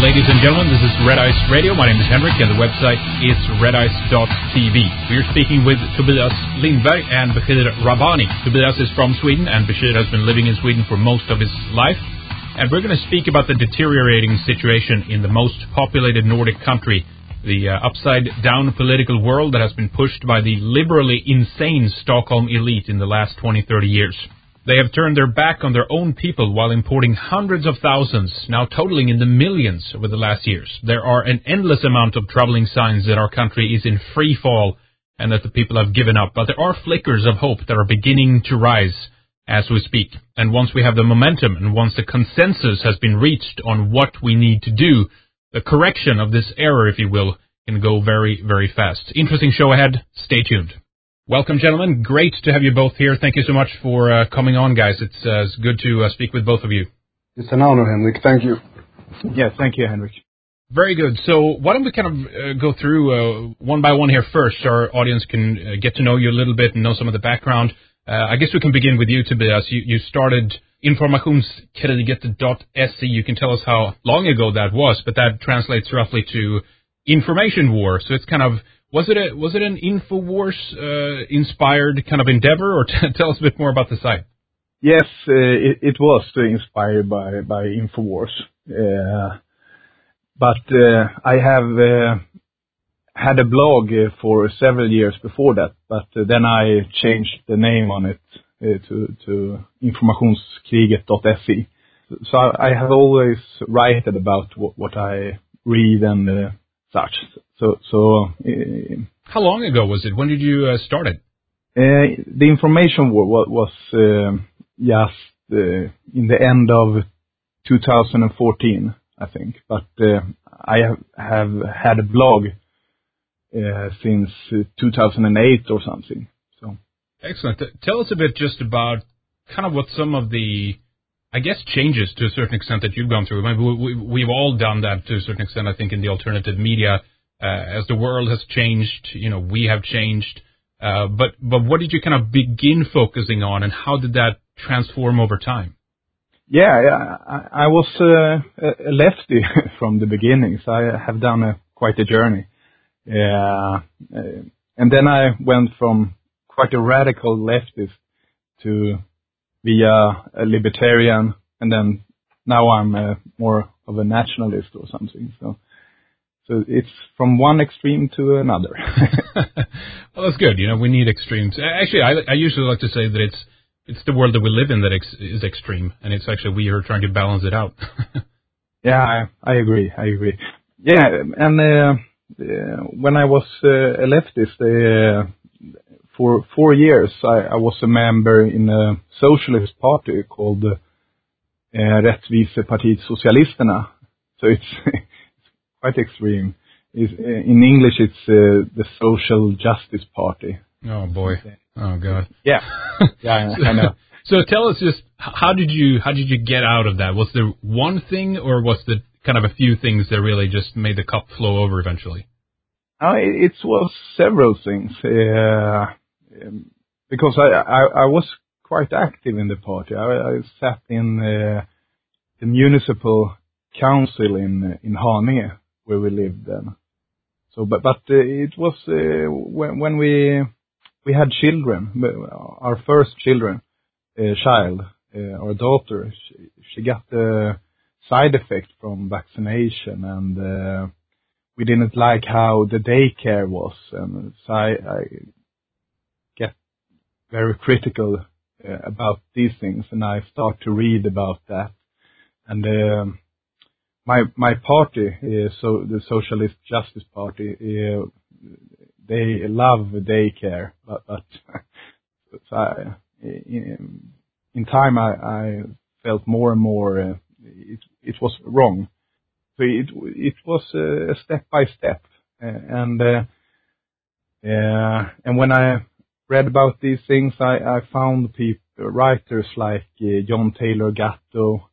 ladies and gentlemen, this is Red Ice Radio. My name is Henrik, and the website is redice.tv. We are speaking with Tobias Lindberg and Bashir Rabbani. Tobias is from Sweden, and Bashir has been living in Sweden for most of his life. And we're going to speak about the deteriorating situation in the most populated Nordic country, the upside-down political world that has been pushed by the liberally insane Stockholm elite in the last 20-30 years. They have turned their back on their own people while importing hundreds of thousands, now totaling in the millions over the last years. There are an endless amount of troubling signs that our country is in free fall and that the people have given up. But there are flickers of hope that are beginning to rise as we speak. And once we have the momentum and once the consensus has been reached on what we need to do, the correction of this error, if you will, can go very, very fast. Interesting show ahead. Stay tuned. Welcome, gentlemen. Great to have you both here. Thank you so much for coming on, guys. It's good to speak with both of you. It's an honor, Henrik. Thank you. Yes, thank you, Henrik. Very good. So why don't we kind of go through one by one here first, so our audience can get to know you a little bit and know some of the background. I guess we can begin with you, Tobias. You started informationskriget.se. You can tell us how long ago that was, but that translates roughly to information war. So it's kind of, was it an InfoWars inspired kind of endeavor, or tell us a bit more about the site? Yes, it was inspired by InfoWars. But I have had a blog for several years before that, but then I changed the name on it to informationskriget.se. So I have always written about what I read and such. So how long ago was it? When did you start it? The information war was just in the end of 2014, I think. But I have had a blog since 2008 or something. So excellent. Tell us a bit just about kind of what some of the, I guess, changes to a certain extent that you've gone through. I mean, we've all done that to a certain extent, I think, in the alternative media. As the world has changed, we have changed. But what did you kind of begin focusing on, and how did that transform over time? Yeah, I was a lefty from the beginning, so I have done quite a journey. And then I went from quite a radical leftist to via a libertarian, and then now I'm more of a nationalist or something. So it's from one extreme to another. Well, that's good. We need extremes. Actually, I usually like to say that it's the world that we live in that is extreme, and it's actually we are trying to balance it out. Yeah, I agree. Yeah, and when I was a leftist, for 4 years, I was a member in a socialist party called Rättvisepartiet Socialisterna. So it's quite extreme. In English, it's the Social Justice Party. Oh boy! Oh god! Yeah, yeah, I know. So tell us just how did you get out of that? Was there one thing, or was there kind of a few things that really just made the cup flow over eventually? It was several things. Because I was quite active in the party. I sat in the municipal council in Haninge, where we lived then. So, but it was when we had children, our first child, our daughter. She got the side effect from vaccination, and we didn't like how the daycare was, and so I get very critical about these things, and I start to read about that. And my party, so the Socialist Justice Party, they love daycare, but so in time I felt more and more it was wrong. So it was step by step, and when I read about these things, I found writers like John Taylor Gatto.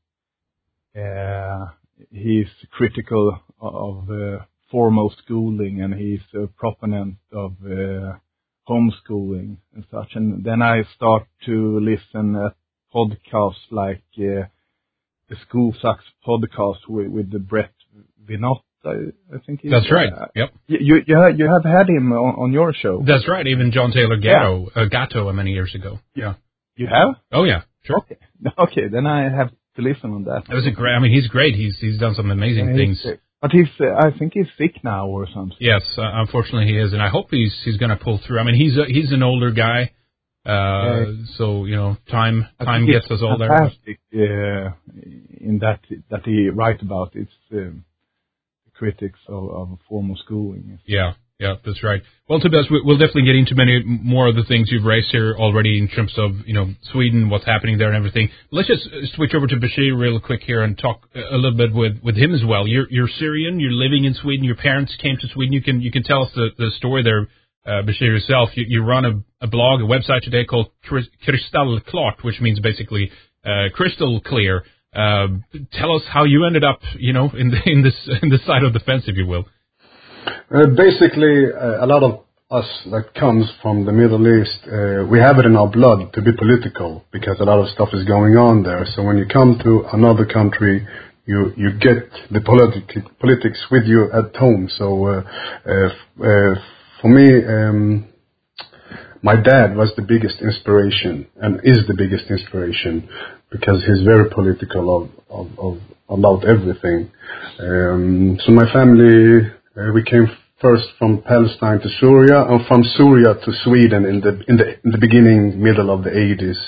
He's critical of formal schooling, and he's a proponent of homeschooling and such. And then I start to listen at podcasts like the School Sucks podcast with the Brett Vinod, I think he's... That's right, yep. You have had him on your show. That's right, even John Taylor Gatto many years ago. Yeah. You have? Oh, yeah, sure. Okay, then I have to listen on that. It was he's great. He's done some amazing things. But I think he's sick now or something. Yes, unfortunately he is, and I hope he's going to pull through. I mean, he's an older guy, so time gets us all there. Fantastic, in that he write about it's the critics of formal schooling. Yeah, that's right. Well, Tobias, we'll definitely get into many more of the things you've raised here already in terms of, Sweden, what's happening there and everything. Let's just switch over to Bashir real quick here and talk a little bit with him as well. You're Syrian, you're living in Sweden, your parents came to Sweden. You can tell us the story there, Bashir, yourself. You run a blog, a website today called Kristallklart, which means basically crystal clear. Tell us how you ended up, in this side of the fence, if you will. Basically, a lot of us that comes from the Middle East, we have it in our blood to be political because a lot of stuff is going on there. So when you come to another country, you get the politics with you at home. So for me, my dad was the biggest inspiration and is the biggest inspiration because he's very political about everything. So my family. We came first from Palestine to Syria, and from Syria to Sweden in the beginning, middle of the 80s.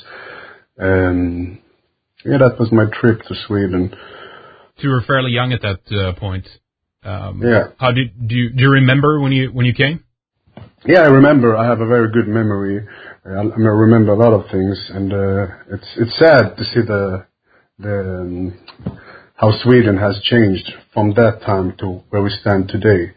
That was my trip to Sweden. So you were fairly young at that point. Yeah. How do you remember when you came? Yeah, I remember. I have a very good memory. I remember a lot of things, and it's sad to see the how Sweden has changed from that time to where we stand today.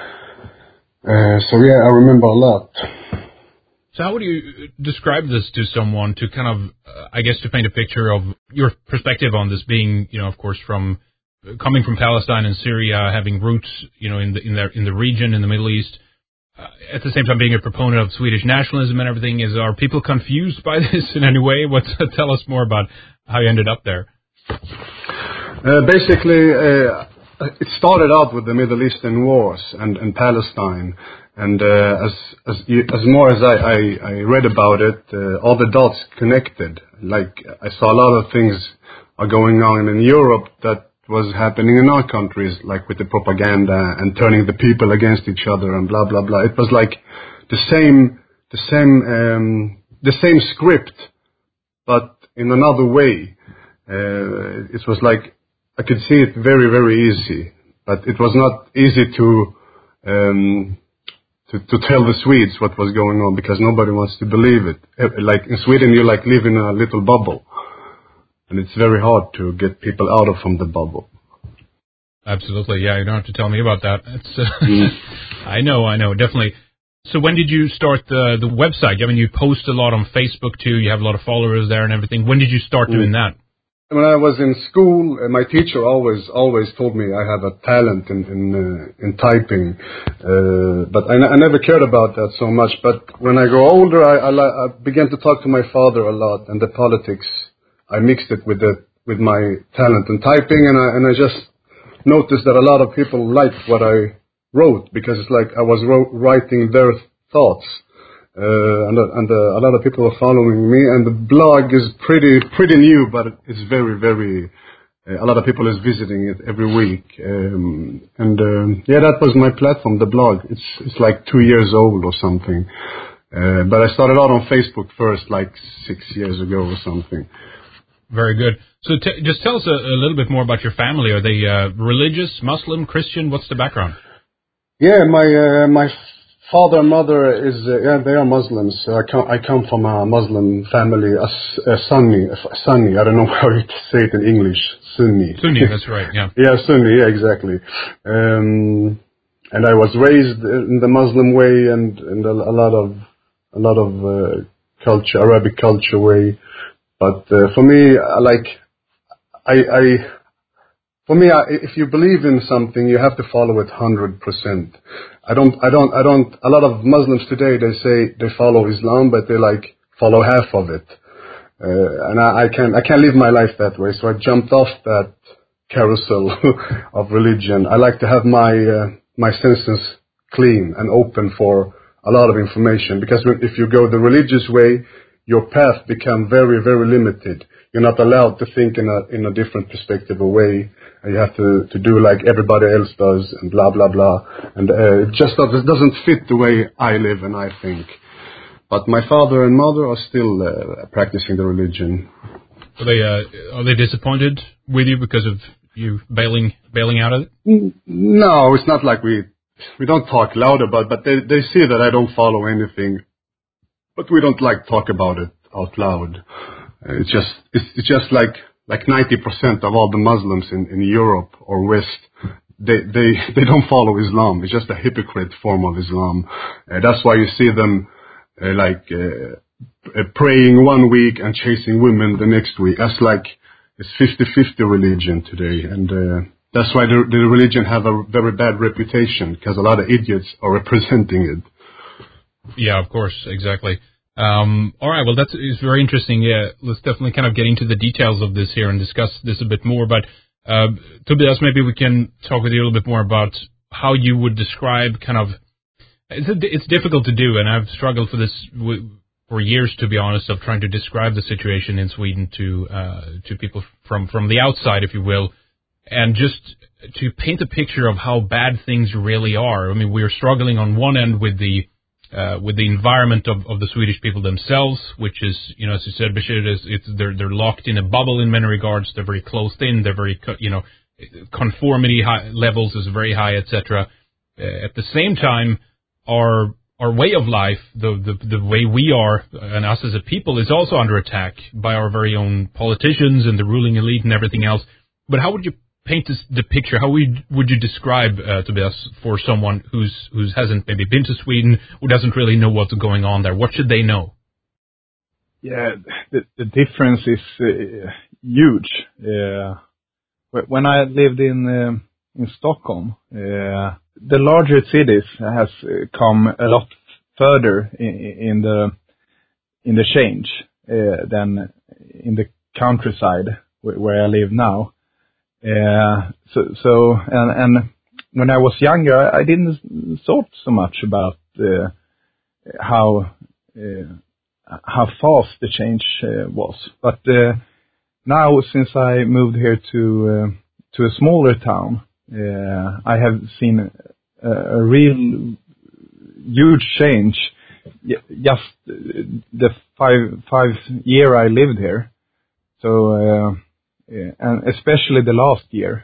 So I remember a lot. So how would you describe this to someone to kind of, I guess, to paint a picture of your perspective on this being, of course, from coming from Palestine and Syria, having roots, in the region in the Middle East, at the same time being a proponent of Swedish nationalism and everything. Are people confused by this in any way? Tell us more about how you ended up there. Basically, it started out with the Middle Eastern wars and Palestine, and as more as I read about it, all the dots connected. Like I saw a lot of things are going on in Europe that was happening in our countries, like with the propaganda and turning the people against each other and blah blah blah. It was like the same script, but in another way. It was like. I could see it very, very easy, but it was not easy to tell the Swedes what was going on because nobody wants to believe it. Like in Sweden, you live in a little bubble, and it's very hard to get people out from the bubble. Absolutely, yeah. You don't have to tell me about that. It's I know, definitely. So when did you start the website? I mean, you post a lot on Facebook too. You have a lot of followers there and everything. When did you start doing that? When I was in school, my teacher always told me I have a talent in typing, but I never cared about that so much. But when I grew older, I began to talk to my father a lot, and the politics I mixed it with my talent in typing, and I just noticed that a lot of people liked what I wrote because it's like I was writing their thoughts. And a lot of people are following me, and the blog is pretty new, but it's very, very, a lot of people is visiting it every week. That was my platform, the blog. It's like 2 years old or something. But I started out on Facebook first, like 6 years ago or something. Very good. So just tell us a little bit more about your family. Are they religious, Muslim, Christian? What's the background? Yeah, my father and mother they are Muslims. I come from a Muslim family, a Sunni. I don't know how to say it in English. Sunni, that's right. Yeah. Yeah, Sunni. Yeah, exactly. And I was raised in the Muslim way and a lot of culture, Arabic culture way. But for me, if you believe in something, you have to follow it 100%. I don't, a lot of Muslims today, they say they follow Islam, but they follow half of it. And I can't live my life that way. So I jumped off carousel of religion. I like to have my senses clean and open for a lot of information, because if you go the religious way, your path become very, very limited. You're not allowed to think in a different perspective or way. You have to do like everybody else does and blah, blah, blah. And it doesn't fit the way I live and I think. But my father and mother are still practicing the religion. Are they disappointed with you because of you bailing out of it? No, it's not like we don't talk loud about it, but they see that I don't follow anything. But we don't like talk about it out loud. It's just like 90% of all the Muslims in Europe or West, they don't follow Islam. It's just a hypocrite form of Islam. That's why you see them praying one week and chasing women the next week. That's like it's 50-50 religion today, and that's why the religion have a very bad reputation, because a lot of idiots are representing it. Yeah, of course, exactly. All right, well, that is very interesting. Yeah, let's definitely kind of get into the details of this here and discuss this a bit more. But Tobias, maybe we can talk with you a little bit more about how you would describe kind of. It's difficult to do, and I've struggled for this for years, to be honest, of trying to describe the situation in Sweden to people from the outside, if you will, and just to paint a picture of how bad things really are. I mean, we're struggling on one end with the environment of the Swedish people themselves, which is, you know, as you said, Bashir, they're locked in a bubble in many regards. They're very closed in. They're very, conformity levels is very high, etc. At the same time, our way of life, the way we are, and us as a people, is also under attack by our very own politicians and the ruling elite and everything else. But how would you paint the picture? How would you describe Tobias for someone who hasn't maybe been to Sweden, who doesn't really know what's going on there? What should they know? Yeah, the difference is huge. When I lived in Stockholm, the larger cities has come a lot further in the change than in the countryside where I live now. So when I was younger, I didn't thought so much about how fast the change was. But now, since I moved here to a smaller town, I have seen a real huge change. Just the five year I lived here. So. And especially the last year,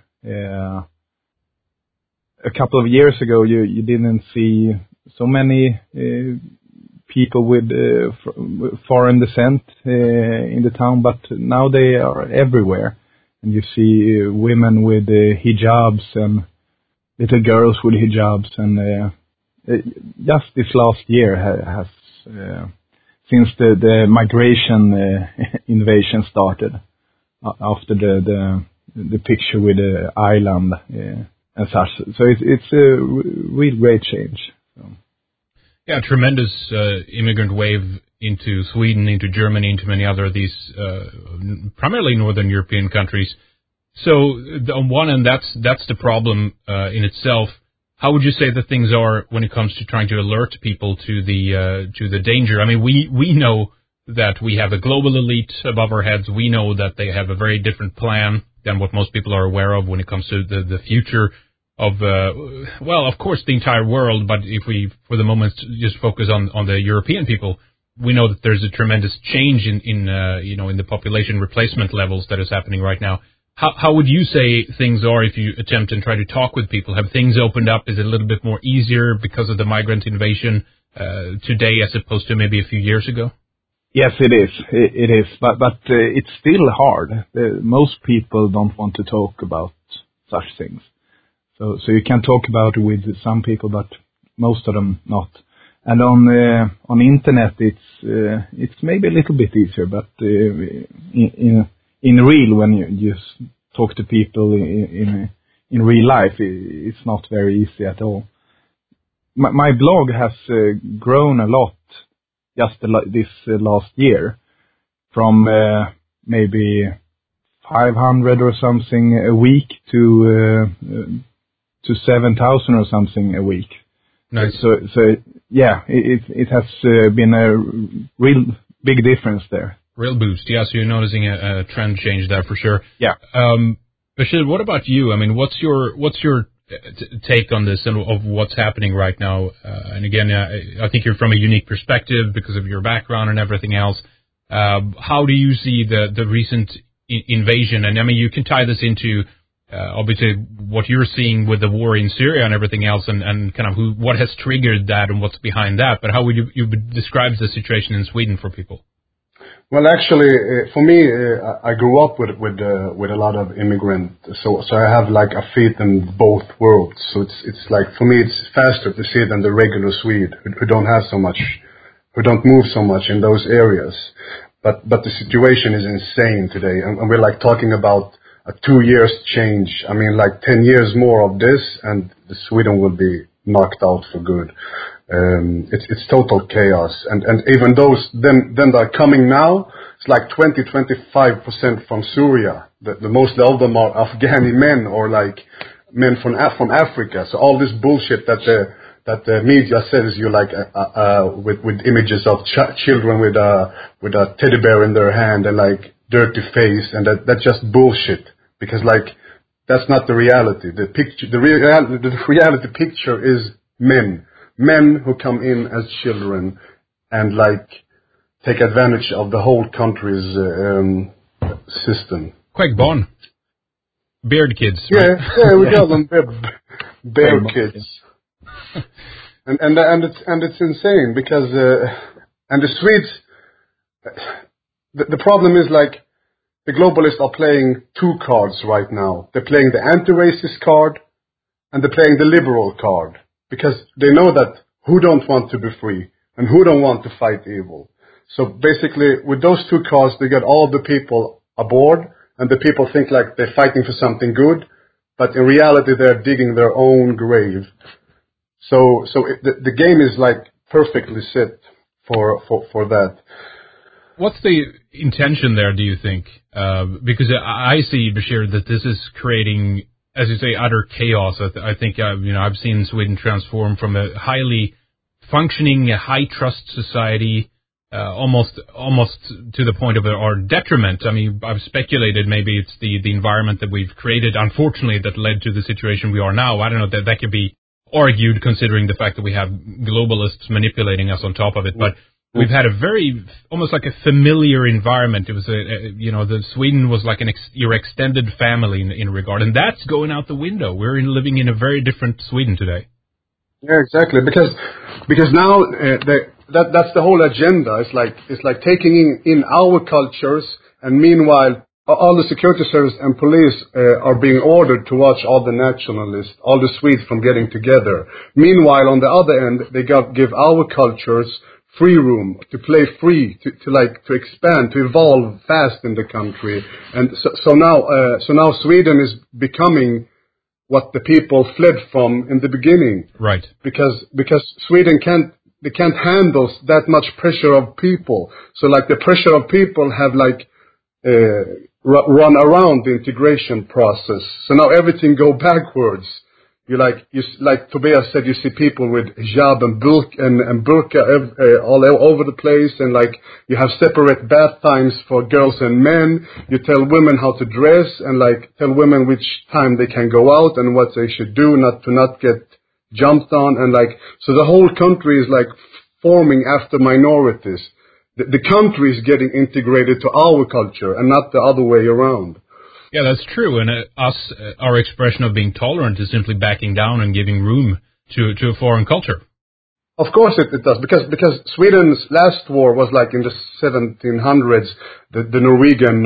a couple of years ago, you didn't see so many people with foreign descent in the town, but now they are everywhere, and you see women with hijabs and little girls with hijabs, and just this last year has since the migration invasion started. After the picture with the island and such, so it's a real great change. So. Yeah, tremendous immigrant wave into Sweden, into Germany, into many other of these primarily Northern European countries. So on one end, that's the problem in itself. How would you say that things are when it comes to trying to alert people to the danger? I mean, we know that we have a global elite above our heads. We know that they have a very different plan than what most people are aware of when it comes to the future of, of course, the entire world. But if we, for the moment, just focus on the European people, we know that there's a tremendous change in the population replacement levels that is happening right now. How would you say things are if you attempt and try to talk with people? Have things opened up? Is it a little bit more easier because of the migrant invasion today as opposed to maybe a few years ago? Yes, it is. It is, but it's still hard. Most people don't want to talk about such things. So you can talk about it with some people, but most of them not. And on internet, it's maybe a little bit easier, but in real, when you just talk to people in real life, it's not very easy at all. My blog has grown a lot. Just this last year, from maybe 500 or something a week to 7,000 or something a week. Nice. So yeah, it has been a real big difference there. Real boost. Yeah, so you're noticing a trend change there for sure. Yeah. Bashir, what about you? I mean, what's your take on this and of what's happening right now? And again, I think you're from a unique perspective because of your background and everything else. How do you see the recent invasion? And I mean, you can tie this into obviously what you're seeing with the war in Syria and everything else, and kind of what has triggered that and what's behind that. But how would you describe the situation in Sweden for people? Well, actually, for me, I grew up with a lot of immigrants, so I have like a feet in both worlds. So it's like, for me, it's faster to see it than the regular Swede who don't have so much, who don't move so much in those areas. But the situation is insane today, and we're like talking about a 2 years change. I mean, like 10 years more of this, and Sweden will be knocked out for good. It's total chaos, and even those then that are coming now, it's like 20-25% from Syria. The most of them are Afghani men or like men from Africa. So all this bullshit that the media says, you like with images of children with a teddy bear in their hand and like dirty face, and that's just bullshit, because like that's not the reality. The reality picture is men who come in as children and like take advantage of the whole country's system. Quite born. Beard kids. Right? Yeah, we call them bear kids. and it's insane because and the Swedes, the problem is like the globalists are playing two cards right now. They're playing the anti-racist card and they're playing the liberal card, because they know that who don't want to be free and who don't want to fight evil. So basically, with those two cards, they get all the people aboard, and the people think like they're fighting for something good, but in reality, they're digging their own grave. So the game is like perfectly set for that. What's the intention there, do you think? Because I see, Bashir, that this is creating, as you say, utter chaos. I think I've seen Sweden transform from a highly functioning, high trust society, almost to the point of our detriment. I mean, I've speculated maybe it's the environment that we've created, unfortunately, that led to the situation we are now. I don't know, that could be argued considering the fact that we have globalists manipulating us on top of it, but we've had a very, almost like a familiar environment. It was the Sweden was like your extended family in regard, and that's going out the window. We're living in a very different Sweden today. Yeah, exactly. Because now that's the whole agenda. It's like taking in our cultures, and meanwhile all the security service and police are being ordered to watch all the nationalists, all the Swedes from getting together. Meanwhile, on the other end, they give our cultures free room to play free, to expand, to evolve fast in the country. And so now Sweden is becoming what the people fled from in the beginning. Right. Because Sweden can't handle that much pressure of people. So like the pressure of people have like run around the integration process. So now everything go backwards. Like Tobias said, you see people with hijab and burqa all over the place, and like you have separate bath times for girls and men. You tell women how to dress, and like tell women which time they can go out and what they should do not get jumped on, and like so the whole country is like forming after minorities. The country is getting integrated to our culture and not the other way around. Yeah, that's true. And our expression of being tolerant is simply backing down and giving room to a foreign culture. Of course it does, because Sweden's last war was like in the 1700s, the Norwegian,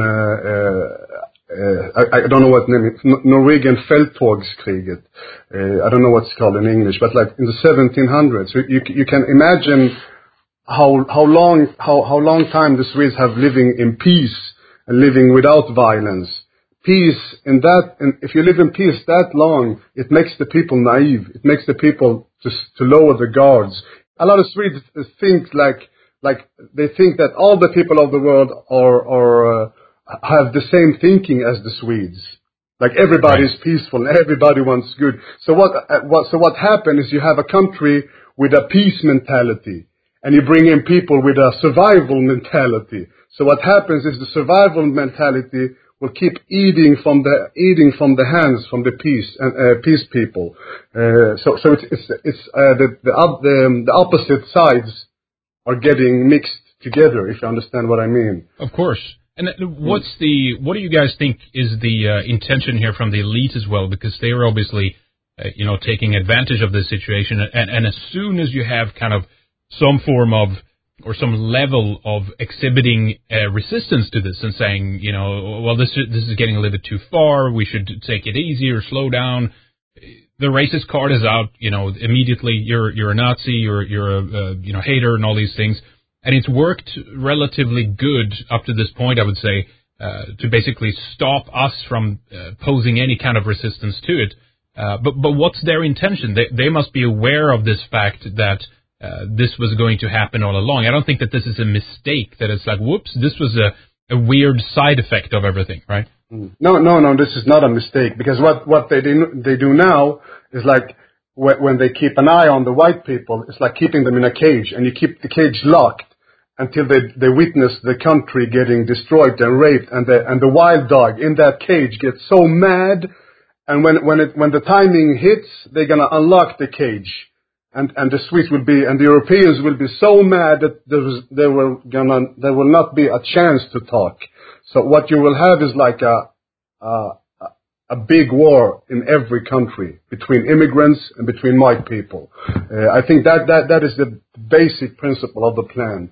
I don't know what name it, Norwegian Felttogskriget. I don't know what it's called in English, but like in the 1700s, you can imagine how long time the Swedes have living in peace and living without violence. Peace and if you live in peace that long, it makes the people naive. It makes the people to lower the guards. A lot of Swedes think like they think that all the people of the world have the same thinking as the Swedes. Like everybody is peaceful, everybody wants good. So what happened is you have a country with a peace mentality, and you bring in people with a survival mentality. So what happens is the survival mentality will keep eating from the hands from the peace people. So it's the opposite sides are getting mixed together, if you understand what I mean. Of course. And what do you guys think is the intention here from the elite as well? Because they are obviously, taking advantage of this situation. And as soon as you have kind of some form of, or some level of exhibiting resistance to this and saying, well, this is getting a little bit too far, we should take it easy or slow down, the racist card is out, immediately you're a Nazi, you're a hater and all these things. And it's worked relatively good up to this point, I would say, to basically stop us from posing any kind of resistance to it. But what's their intention? They must be aware of this fact that this was going to happen all along. I don't think that this is a mistake, that it's like, whoops, this was a weird side effect of everything, right? No, this is not a mistake, because what they do now is like, when they keep an eye on the white people, it's like keeping them in a cage, and you keep the cage locked until they witness the country getting destroyed and raped, and the wild dog in that cage gets so mad, and when the timing hits, they're gonna unlock the cage, and the Swedes will be, and the Europeans will be so mad that there will not be a chance to talk. So what you will have is like a big war in every country between immigrants and between white people. I think that is the basic principle of the plan,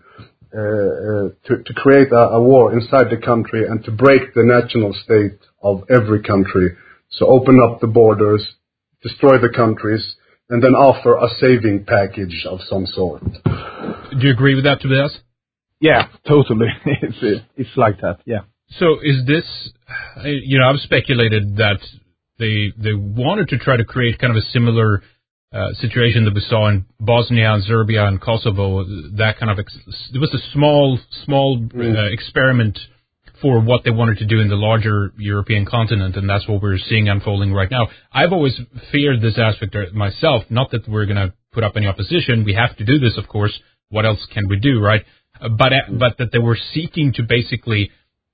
to create a war inside the country and to break the national state of every country. So open up the borders, destroy the countries, and then offer a saving package of some sort. Do you agree with that, Tobias? Yeah, totally. It's like that, yeah. So is this, I've speculated that they wanted to try to create kind of a similar situation that we saw in Bosnia and Serbia and Kosovo. That kind of, it was a small experiment for what they wanted to do in the larger European continent, and that's what we're seeing unfolding right now. I've always feared this aspect myself, not that we're going to put up any opposition. We have to do this, of course. What else can we do, right? But that they were seeking to basically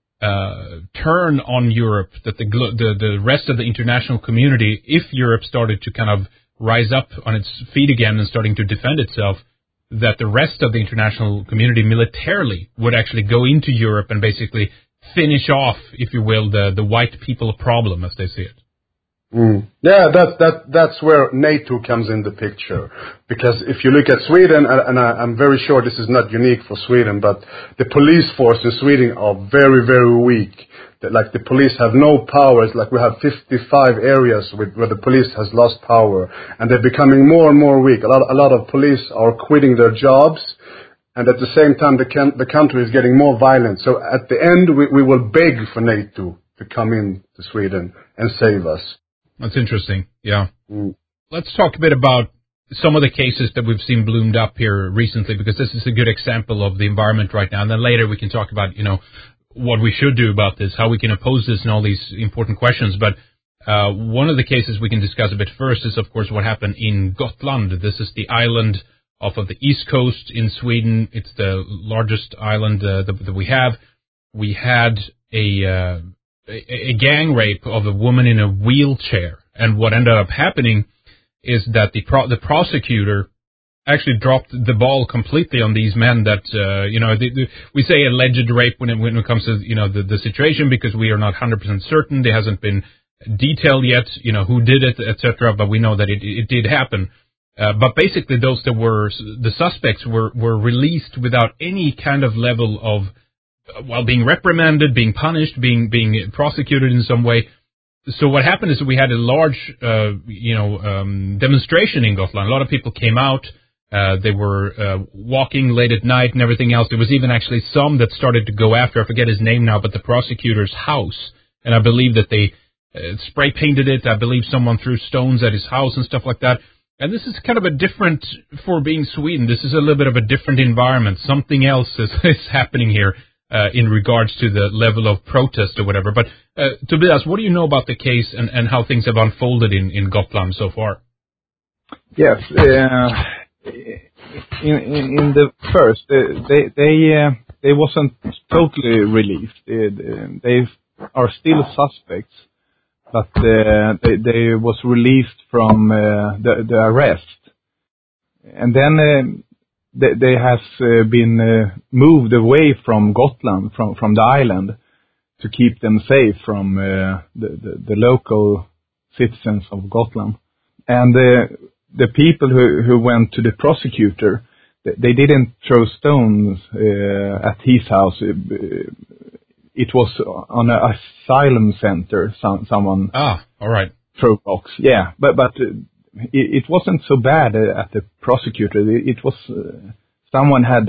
turn on Europe, that the rest of the international community, if Europe started to kind of rise up on its feet again and starting to defend itself, that the rest of the international community militarily would actually go into Europe and basically finish off, if you will, the white people problem, as they see it. Yeah, that's where NATO comes in the picture. Because if you look at Sweden, and I'm very sure this is not unique for Sweden, but the police force in Sweden are very, very weak. Like the police have no powers. Like we have 55 areas where the police has lost power, and they're becoming more and more weak. A lot of police are quitting their jobs, and at the same time the country is getting more violent. So at the end, we will beg for NATO to come in to Sweden and save us. That's interesting, yeah. Let's talk a bit about some of the cases that we've seen bloomed up here recently, because this is a good example of the environment right now. And then later we can talk about, what we should do about this, how we can oppose this and all these important questions. But one of the cases we can discuss a bit first is, of course, what happened in Gotland. This is the island off of the east coast in Sweden. It's the largest island that we have. We had a gang rape of a woman in a wheelchair, and what ended up happening is that the prosecutor actually dropped the ball completely on these men. That we say alleged rape when it comes to the situation, because we are not 100% certain. There hasn't been detailed yet, who did it, etc. But we know that it did happen. But basically, those that were the suspects were released without any kind of level of being reprimanded, being punished, being prosecuted in some way. So what happened is we had a large, demonstration in Gotland. A lot of people came out. They were walking late at night and everything else. There was even actually some that started to go after, I forget his name now, but the prosecutor's house. And I believe that they spray painted it. I believe someone threw stones at his house and stuff like that. And this is kind of a different, for being Sweden, this is a little bit of a different environment. Something else is happening here. in regards to the level of protest or whatever. But Tobias, what do you know about the case and how things have unfolded in Gotland so far? Yes, in the first, they wasn't totally released. They are still suspects, but they was released from the arrest, and then they has been moved away from Gotland, from the island, to keep them safe from the local citizens of Gotland. And the people who went to the prosecutor, they didn't throw stones at his house. It was on an asylum center. Someone all right, threw rocks. Yeah, but it wasn't so bad at the prosecutor. It was someone had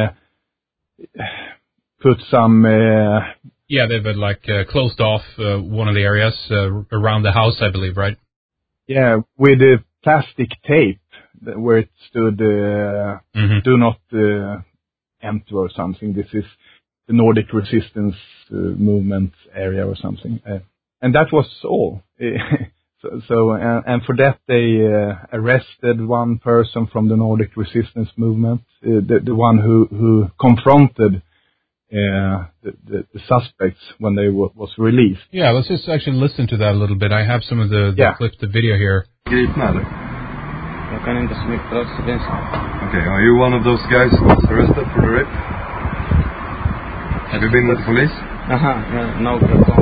put some. Yeah, they had like closed off one of the areas around the house, I believe, right? Yeah, with a plastic tape where it stood "Do not enter" or something. This is the Nordic Resistance Movement area or something, and that was all. So for that they arrested one person from the Nordic Resistance Movement, the one who confronted the suspects when they was released. Yeah, let's just actually listen to that a little bit. I have some of the clips, the video here. Gripna eller? Jag kan inte så mycket så det är så. Okay, are you one of those guys who was arrested for the rape? Have you been with the police? No,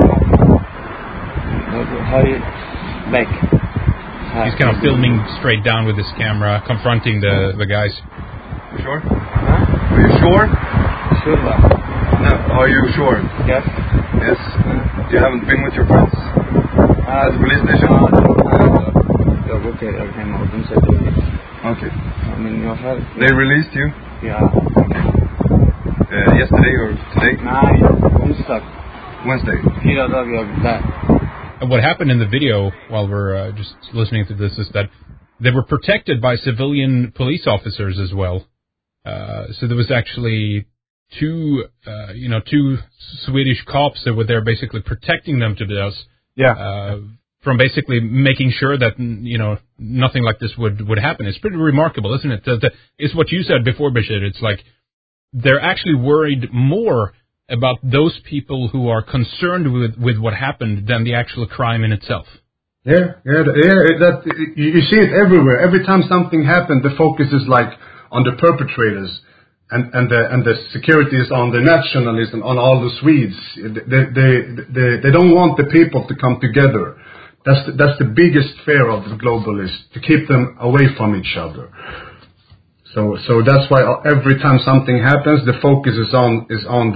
high back. He's kind of filming straight down with his camera, confronting the guys. You sure? Are you sure? Sure. No, are you sure? Yes. Yes? You haven't been with your friends at the police station? Jag åker hem och de sätter ut. Okay. Men jag har... They released you? Ja. Okay. Yesterday or today? Nej, onsdag. Wednesday. 4 dagar där. And what happened in the video, while we're just listening to this, is that they were protected by civilian police officers as well. So there was actually two Swedish cops that were there basically protecting them to this. Yeah. From basically making sure that, nothing like this would happen. It's pretty remarkable, isn't it? It's what you said before, Bashir. It's like they're actually worried more about those people who are concerned with what happened than the actual crime in itself. Yeah. That you see it everywhere. Every time something happened, the focus is like on the perpetrators, and the security is on the nationalism, on all the Swedes. They don't want the people to come together. That's the biggest fear of the globalists, to keep them away from each other. So that's why every time something happens, the focus is on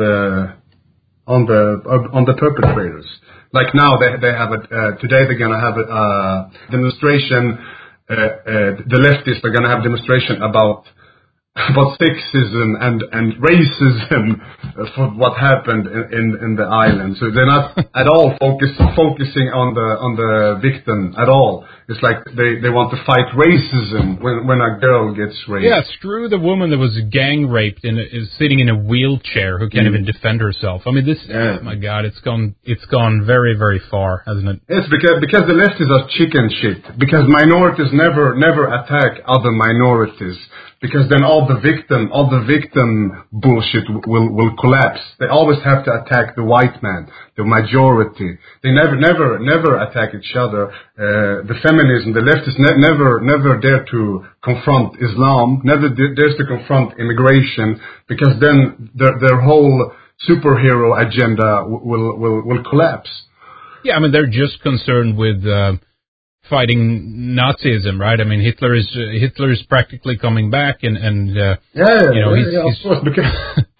the perpetrators. Like now they have today they're gonna have a demonstration. The leftists are gonna have a demonstration about sexism and racism for what happened in the island. So they're not at all focusing on the victim at all. It's like they want to fight racism when a girl gets raped. Yeah, screw the woman that was gang raped and is sitting in a wheelchair who can't even defend herself. I mean, oh my God, it's gone very, very far, hasn't it? It's because the leftists are chicken shit. Because minorities never attack other minorities. Because then all the victim bullshit will collapse. They always have to attack the white man, the majority. They never attack each other. The feminism, the leftists never dare to confront Islam, never dares to confront immigration, because then their whole superhero agenda will collapse. Yeah, I mean, they're just concerned with fighting Nazism, right? I mean, Hitler is practically coming back, and of course, because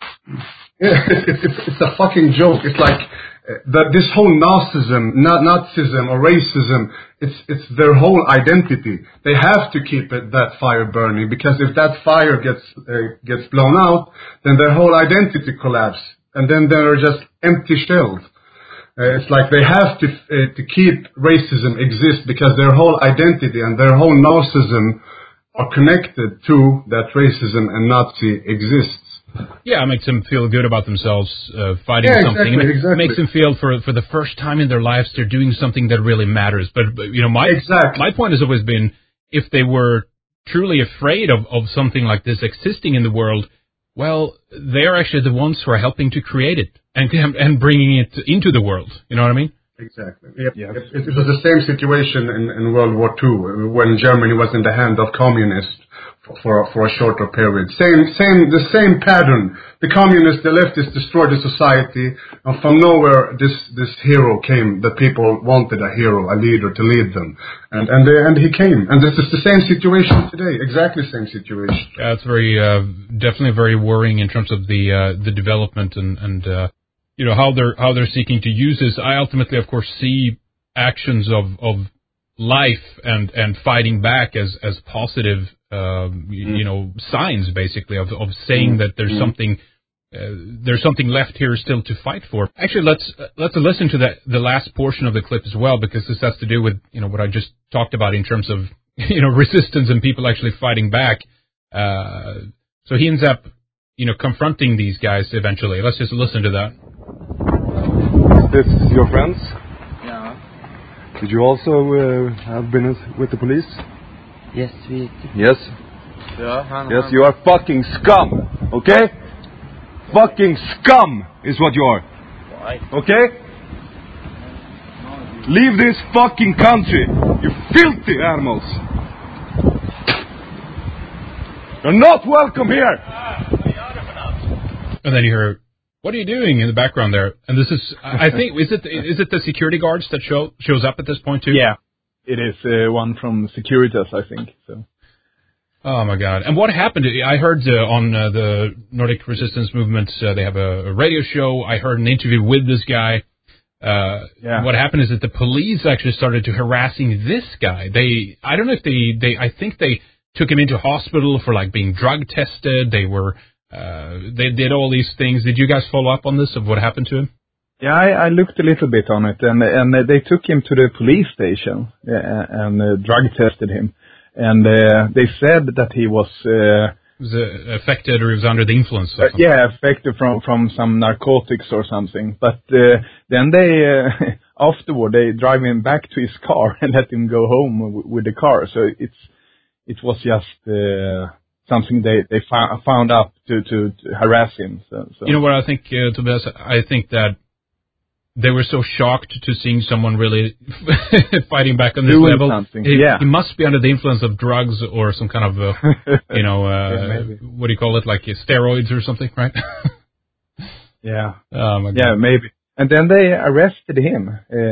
it's a fucking joke. It's like this whole Nazism or racism. It's their whole identity. They have to keep that fire burning, because if that fire gets blown out, then their whole identity collapses, and then they're just empty shells. It's like they have to keep racism exist, because their whole identity and their whole narcissism are connected to that racism and Nazi exists. Yeah, it makes them feel good about themselves fighting something. Exactly. It makes them feel for the first time in their lives they're doing something that really matters. But my point has always been, if they were truly afraid of something like this existing in the world, well, they're actually the ones who are helping to create it and bringing it into the world. You know what I mean? Exactly. Yep. Yes. It was the same situation in World War II when Germany was in the hand of communists for a shorter period. The same pattern. The communists, the leftists destroyed the society, and from nowhere this hero came. The people wanted a hero, a leader to lead them, and he came. And this is the same situation today. Exactly same situation. Yeah, it's very definitely very worrying in terms of the development and how they're seeking to use this. I ultimately, of course, see actions of life and fighting back as positive, signs basically of saying that there's something left here still to fight for. Actually, let's listen to the last portion of the clip as well, because this has to do with what I just talked about in terms of resistance and people actually fighting back. So he ends up confronting these guys eventually. Let's just listen to that. This is your friends? Yeah. Did you also have been with the police? Yes, we... Yes? Yeah. Yes, you are fucking scum, okay? Fucking scum is what you are. Why? Okay? Leave this fucking country, you filthy animals. You're not welcome here. And then you hear, "What are you doing?" in the background there. And this is, I think, is it the security guards that shows up at this point too? Yeah, it is one from Securitas, I think. So. Oh my God! And what happened? I heard on the Nordic Resistance Movement, they have a radio show. I heard an interview with this guy. What happened is that the police actually started to harassing this guy. I don't know if I think they took him into hospital for like being drug tested. They did all these things. Did you guys follow up on this of what happened to him? Yeah, I looked a little bit on it, and they took him to the police station and drug tested him, and they said that he was affected, or he was under the influence. Or affected from some narcotics or something. But then they afterward they drive him back to his car and let him go home with the car. So it was just. Something they found up to harass him. So. You know what I think, Tobias? I think that they were so shocked to seeing someone really fighting back on this level. He must be under the influence of drugs or some kind of, what do you call it, like steroids or something, right? Yeah. Oh my God. Yeah, maybe. And then they arrested him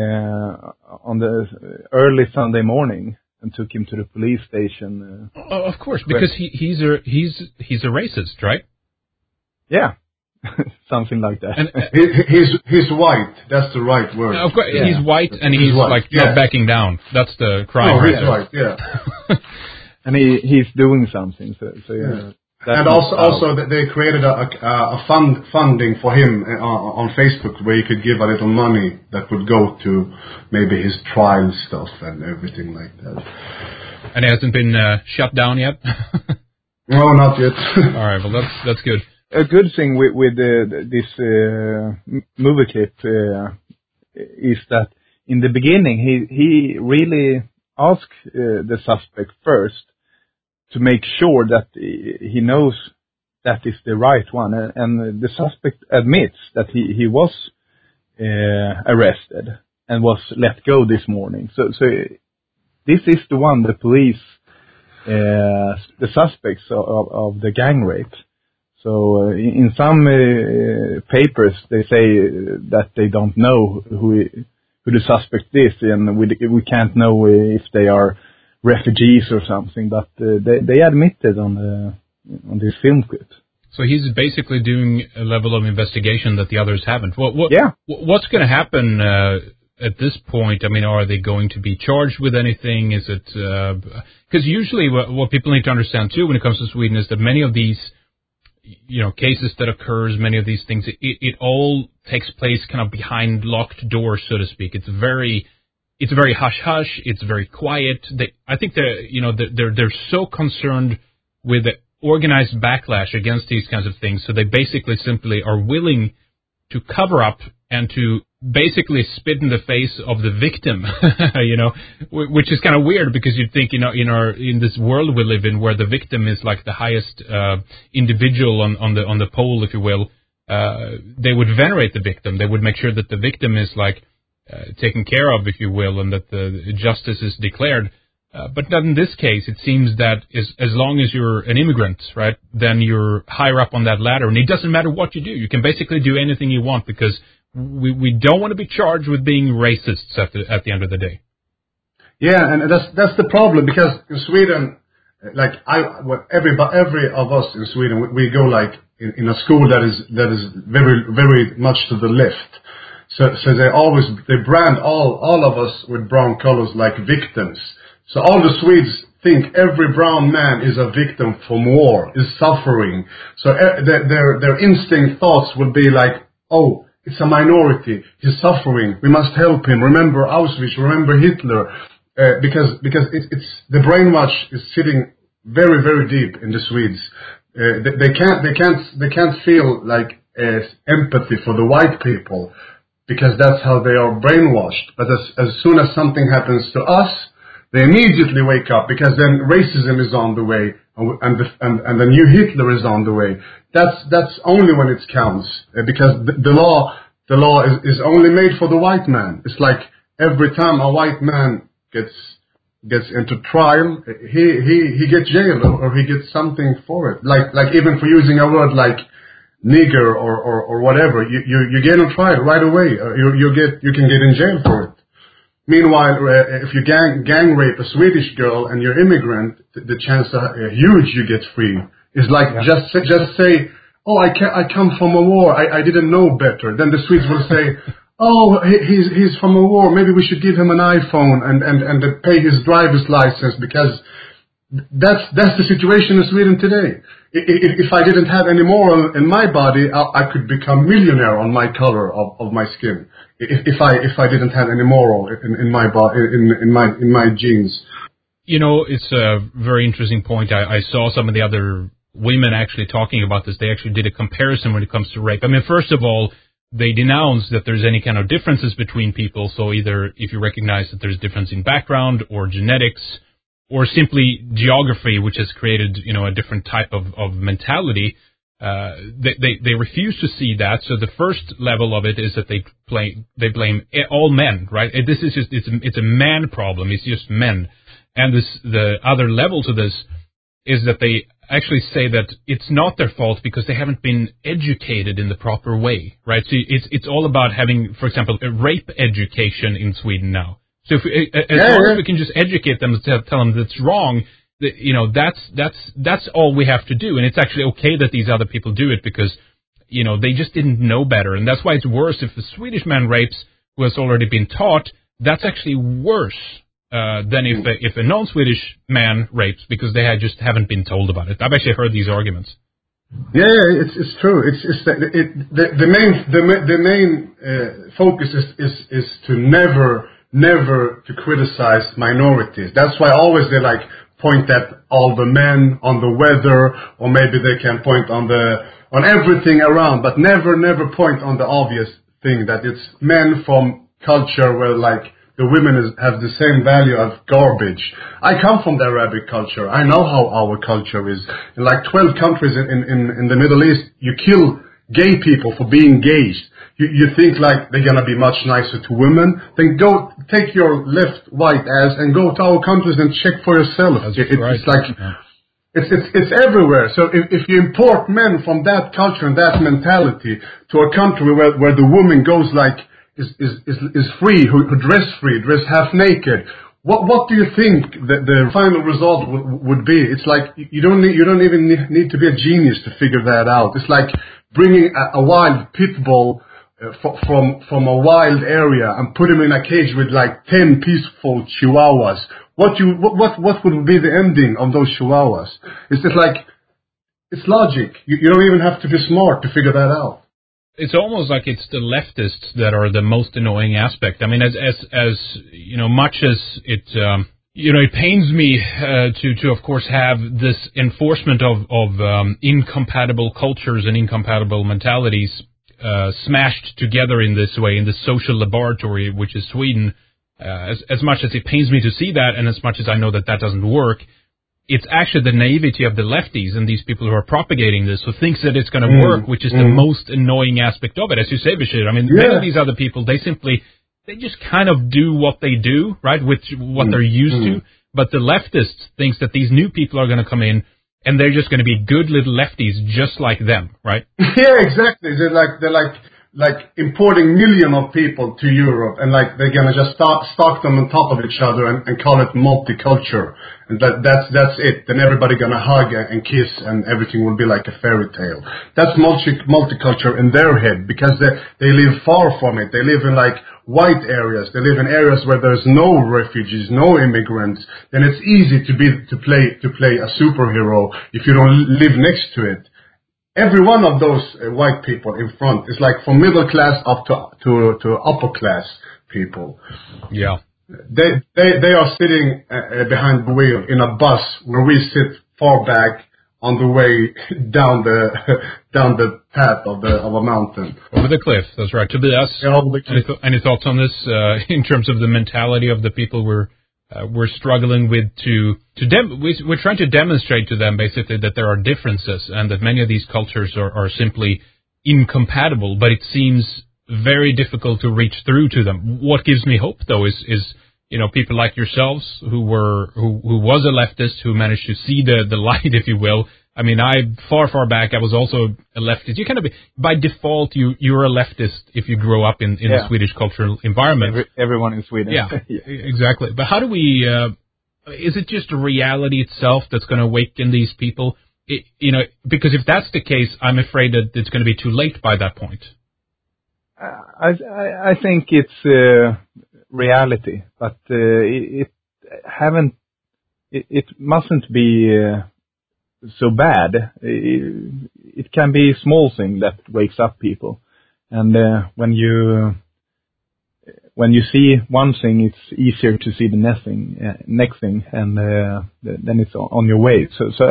on the early Sunday morning. And took him to the police station. Of course, because he's a racist, right? Yeah, something like that. And he's white. That's the right word. Of course, yeah. He's white, and he's white. Not backing down. That's the crime. Oh, he's white. Yeah. And he's doing something. So yeah. And also they created a funding for him on Facebook where you could give a little money that would go to maybe his trial stuff and everything like that. And it hasn't been shut down yet? No, not yet. All right, well that's good. A good thing with this movie clip is that in the beginning he really asked the suspect first to make sure that he knows that is the right one. And the suspect admits that he was arrested and was let go this morning. So this is the one, the police, the suspects of the gang rape. So in some papers they say that they don't know who the suspect is, and we can't know if they are refugees or something, but they admitted on this film clip. So he's basically doing a level of investigation that the others haven't. Yeah. What's going to happen at this point? I mean, are they going to be charged with anything? Is it because usually what people need to understand too when it comes to Sweden is that many of these cases that occurs, many of these things, it all takes place kind of behind locked doors, so to speak. It's very hush-hush. It's very quiet. I think they're so concerned with organized backlash against these kinds of things. So they basically simply are willing to cover up and to basically spit in the face of the victim, which is kind of weird because you'd think, in this world we live in where the victim is like the highest individual on the pole, if you will, they would venerate the victim. They would make sure that the victim is like taken care of, if you will, and that the justice is declared. But not in this case. It seems that as long as you're an immigrant, right, then you're higher up on that ladder, and it doesn't matter what you do. You can basically do anything you want because we don't want to be charged with being racists at the end of the day. Yeah, and that's the problem, because in Sweden, like every of us in Sweden, we go like in a school that is very very much to the left. So they brand all of us with brown colors like victims. So all the Swedes think every brown man is a victim from war, is suffering. So their instinct thoughts will be like, oh, it's a minority, he's suffering, we must help him. Remember Auschwitz, remember Hitler, because it's the brainwash is sitting very very deep in the Swedes. They can't feel like empathy for the white people because that's how they are brainwashed. But as soon as something happens to us, they immediately wake up, because then racism is on the way, and the new Hitler is on the way. That's only when it counts, because the law is only made for the white man. It's like every time a white man gets into trial, he gets jailed or he gets something for it. Like even for using a word like nigger or whatever, you get on trial right away. You can get in jail for it. Meanwhile, if you gang rape a Swedish girl and you're immigrant, the chance are huge you get free. It's like, just say, oh, I come from a war, I didn't know better. Then the Swedes will say, oh, he's from a war, maybe we should give him an iPhone and pay his driver's license, because that's the situation in Sweden today. If I didn't have any moral in my body, I could become millionaire on my color of my skin. If I didn't have any moral in my body, in my genes. It's a very interesting point. I saw some of the other women actually talking about this. They actually did a comparison when it comes to rape. I mean, first of all, they denounce that there's any kind of differences between people. So either if you recognize that there's difference in background or genetics, or simply geography, which has created, a different type of mentality, they refuse to see that. So the first level of it is that they blame all men, right? This is just it's a man problem. It's just men. And the other level to this is that they actually say that it's not their fault because they haven't been educated in the proper way, right? So it's all about having, for example, a rape education in Sweden now. So as long as we can just educate them, tell them that's wrong, that's all we have to do. And it's actually okay that these other people do it because, they just didn't know better. And that's why it's worse if a Swedish man rapes who has already been taught. That's actually worse than if a non-Swedish man rapes because they haven't been told about it. I've actually heard these arguments. Yeah, it's true. The main focus is to never to criticize minorities. That's why always they point at all the men, on the weather, or maybe they can point on everything around, but never point on the obvious thing that it's men from culture where the women have the same value as garbage. I come from the Arabic culture. I know how our culture is. In 12 countries in the Middle East, you kill gay people for being gays. You think they're gonna be much nicer to women? Then go take your left white ass and go to our countries and check for yourself. It's everywhere. So if you import men from that culture and that mentality to a country where the woman goes is free, who dress free, dress half naked, what do you think the final result would be? It's you don't even need to be a genius to figure that out. It's like bringing a wild pit bull from a wild area and put him in a cage with 10 peaceful chihuahuas. What would be the ending of those chihuahuas? It's just it's logic. You don't even have to be smart to figure that out. It's almost like it's the leftists that are the most annoying aspect. I mean, as much as it it pains me to of course have this enforcement of incompatible cultures and incompatible mentalities smashed together in this way in the social laboratory, which is Sweden. As much as it pains me to see that, and as much as I know that doesn't work, it's actually the naivety of the lefties and these people who are propagating this, who thinks that it's going to work, which is the most annoying aspect of it. As you say, Bashir, I mean, many of these other people, they just kind of do what they do, right, with what they're used to. But the leftists thinks that these new people are going to come in and they're just going to be good little lefties just like them, right? Yeah, exactly. They're like importing millions of people to Europe, and like they're gonna just stock them on top of each other and call it multicultural, and that's it. Then everybody gonna hug and kiss, and everything will be like a fairy tale. That's multicultural in their head, because they live far from it. They live in like white areas. They live in areas where there's no refugees, no immigrants. Then it's easy to play a superhero if you don't live next to it. Every one of those white people in front is like from middle class up to upper class people. Yeah. They are sitting behind the wheel in a bus where we sit far back on the way down the path of a mountain. Over the cliff, that's right. Tobias, any thoughts on this in terms of the mentality of the people we're struggling with we're trying to demonstrate to them basically that there are differences and that many of these cultures are simply incompatible, but it seems very difficult to reach through to them. What gives me hope though is people like yourselves who was a leftist, who managed to see the light, if you will. I mean, far back, I was also a leftist. You kind of, by default, you're a leftist if you grow up in the Swedish cultural environment. Everyone in Sweden. Yeah, exactly. But how do we, is it just reality itself that's going to awaken these people? Because if that's the case, I'm afraid that it's going to be too late by that point. I think it's reality, but it mustn't be so bad. It can be a small thing that wakes up people, and when you see one thing, it's easier to see the next thing, and then it's on your way. So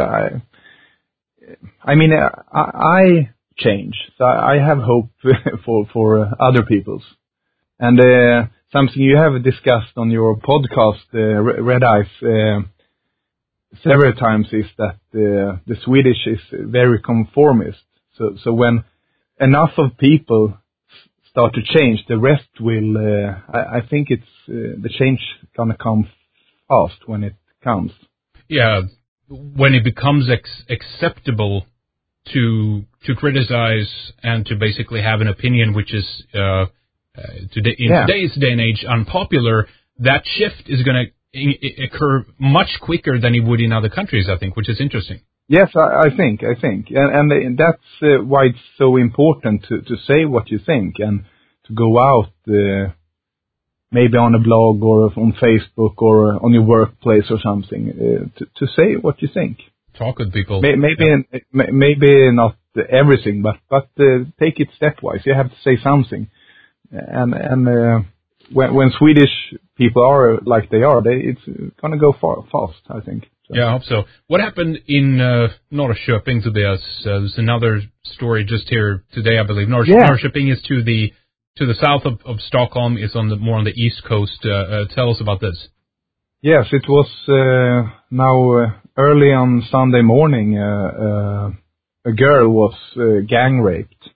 I mean, I change, so I have hope for other people's, and something you have discussed on your podcast, Red Eyes, several times is that the Swedish is very conformist. So when enough of people start to change, the rest will. I think it's the change gonna come fast when it comes. Yeah, when it becomes acceptable to criticize and to basically have an opinion which is today's day and age unpopular, that shift is going to occur much quicker than it would in other countries, I think, which is interesting. Yes, I think, and that's why it's so important to say what you think and to go out, maybe on a blog or on Facebook or on your workplace or something, to say what you think. Talk with people. Maybe not everything, but take it stepwise. You have to say something, and when Swedish people are like they are, it's going to go fast, I think. So. Yeah, I hope so. What happened in Norrköping, Tobias? There's another story just here today, I believe. Norrköping is to the south of Stockholm. It's more on the east coast. Tell us about this. Yes, it was now early on Sunday morning. A girl was gang raped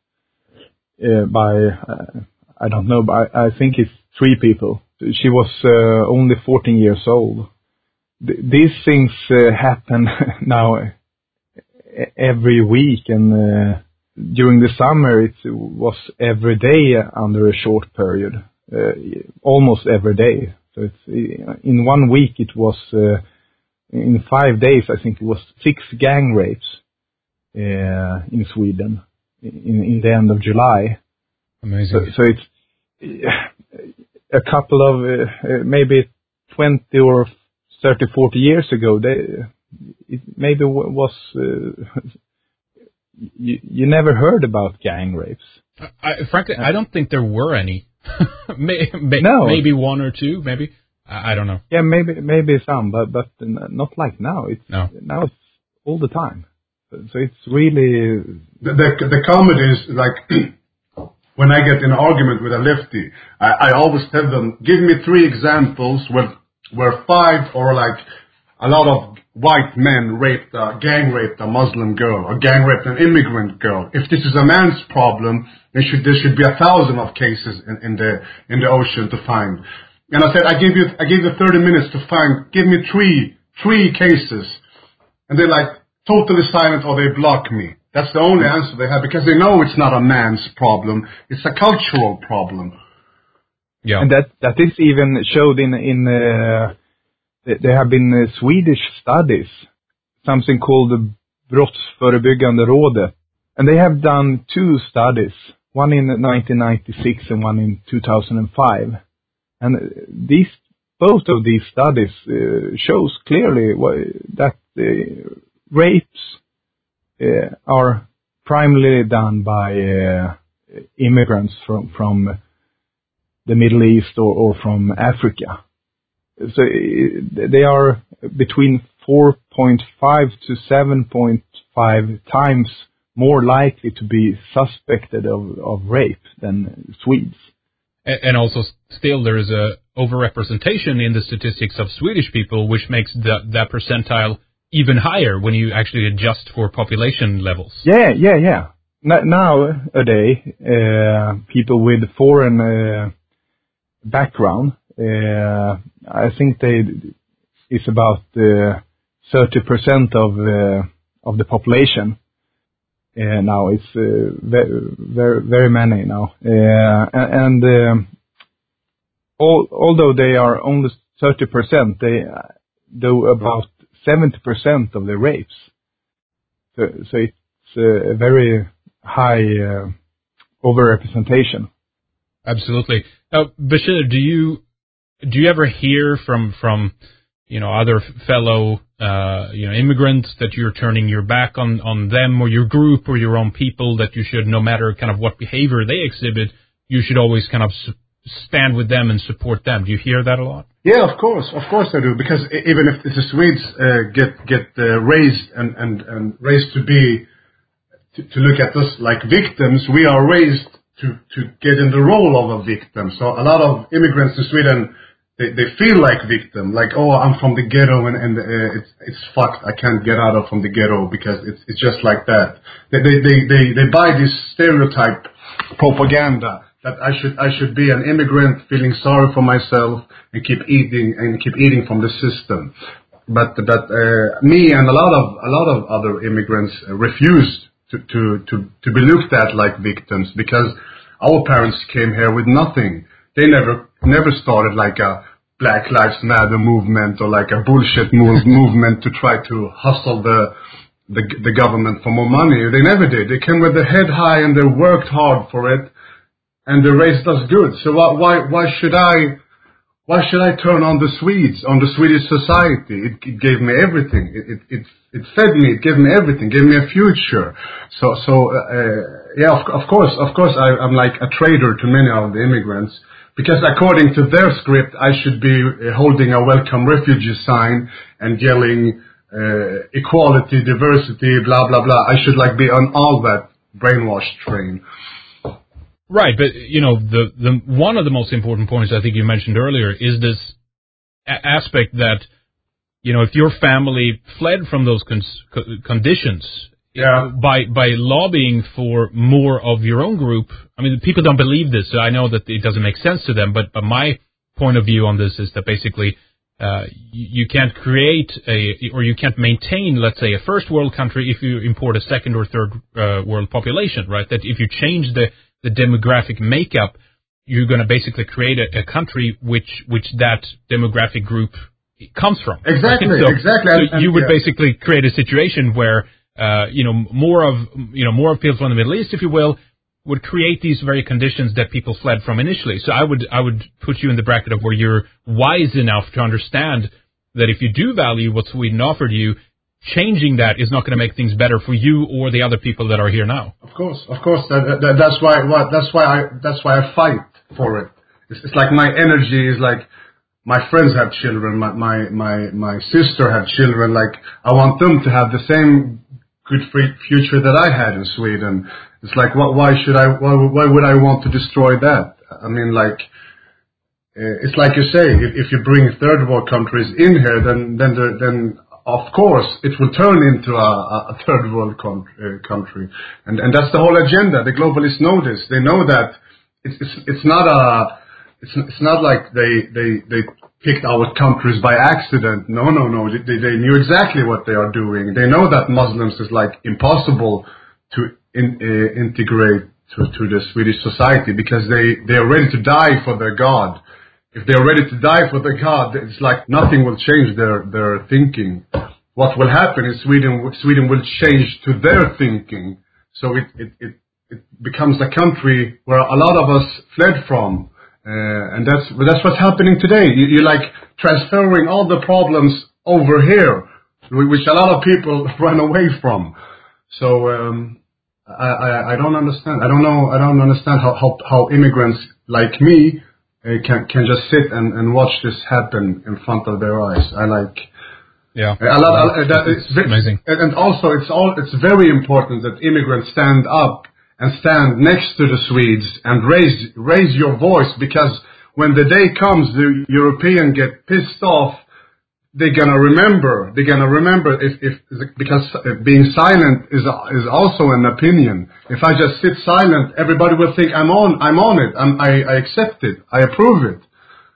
by I don't know, but I think it's 3 people. She was only 14 years old. These things happen now every week, and during the summer it was every day under a short period, almost every day. So it's in 1 week it was in 5 days I think it was 6 gang rapes in Sweden in the end of July. Amazing. So it's a couple of maybe 20 or 30, 40 years ago, it maybe was you never heard about gang rapes. Frankly, I don't think there were any. No. Maybe 1 or 2, maybe. I don't know. Yeah, maybe some, but not like now. Now it's all the time. So it's really the comedy is like when I get in an argument with a lefty, I always tell them, give me 3 examples where 5 or like a lot of white men gang raped a Muslim girl, or gang raped an immigrant girl. If this is a man's problem, there should be 1,000 of cases in the ocean to find. And I said, I gave you 30 minutes to find. Give me three cases, and they're like totally silent, or they block me. That's the only answer they have, because they know it's not a man's problem; it's a cultural problem. Yeah, and that is even showed in there have been Swedish studies, something called the Brottsförebyggande rådet, and they have done 2 studies, one in 1996 and one in 2005, and both of these studies shows clearly that rapes are primarily done by immigrants from the Middle East or from Africa. So they are between 4.5 to 7.5 times more likely to be suspected of rape than Swedes. And also, still, there is a overrepresentation in the statistics of Swedish people, which makes that percentile even higher when you actually adjust for population levels. Yeah. Nowadays, people with foreign background, I think it's about 30% of the population. Now it's very, very many now, and although they are only 30%, they do about 70% of the rapes. So it's a very high overrepresentation. Absolutely. Bashir, do you ever hear from other fellow immigrants that you're turning your back on them or your group or your own people, that you should, no matter kind of what behavior they exhibit, you should always kind of stand with them and support them? Do you hear that a lot? Yeah, of course I do, because even if the Swedes get raised and raised to look at us like victims, we are raised to get in the role of a victim. So a lot of immigrants in Sweden, they feel like victim, like, oh, I'm from the ghetto and it's fucked. I can't get out from the ghetto because it's just like that. They buy this stereotype propaganda that I should be an immigrant feeling sorry for myself and keep eating from the system. But me and a lot of other immigrants refused to be looked at like victims, because our parents came here with nothing. They never started like a Black Lives Matter movement or like a bullshit movement to try to hustle the government for more money. They never did. They came with their head high and they worked hard for it, and they raised us good. So why should I turn on the Swedes, on the Swedish society? It gave me everything. It fed me. It gave me everything. Gave me a future. Of course I'm like a traitor to many of the immigrants, because according to their script, I should be holding a welcome refugee sign and yelling equality, diversity, blah blah blah. I should like be on all that brainwashed train. Right, but the one of the most important points I think you mentioned earlier is this aspect that if your family fled from those conditions, by lobbying for more of your own group. I mean, people don't believe this, so I know that it doesn't make sense to them. But my point of view on this is that basically you can't create or you can't maintain, let's say, a first world country if you import a second or third world population, right? That if you change the demographic makeup, you're going to basically create a country which that demographic group comes from. Exactly, right? exactly. So you would basically create a situation where more of people from the Middle East, if you will, would create these very conditions that people fled from initially. So I would put you in the bracket of where you're wise enough to understand that if you do value what Sweden offered you, changing that is not going to make things better for you or the other people that are here now. Of course. That's why I fight for it. It's like my energy is like my friends have children, my sister had children, like, I want them to have the same good future that I had in Sweden. It's like, why would I want to destroy that? I mean, like, it's like you say, if you bring third world countries in here, then of course it will turn into a third world country, and that's the whole agenda. The globalists know this. They know that it's not like they picked our countries by accident. No. They knew exactly what they are doing. They know that Muslims is like impossible to integrate to the Swedish society, because they are ready to die for their God. If they are ready to die for their God, it's like nothing will change their thinking. What will happen is Sweden will change to their thinking. So it becomes a country where a lot of us fled from. And that's what's happening today. You're like transferring all the problems over here, which a lot of people run away from. So I don't understand. I don't understand how immigrants like me can just sit and watch this happen in front of their eyes. It's amazing. And also it's very important that immigrants stand up and stand next to the Swedes and raise your voice, because when the day comes, the European get pissed off. They're gonna remember because being silent is also an opinion. If I just sit silent, everybody will think I'm on it. I accept it. I approve it.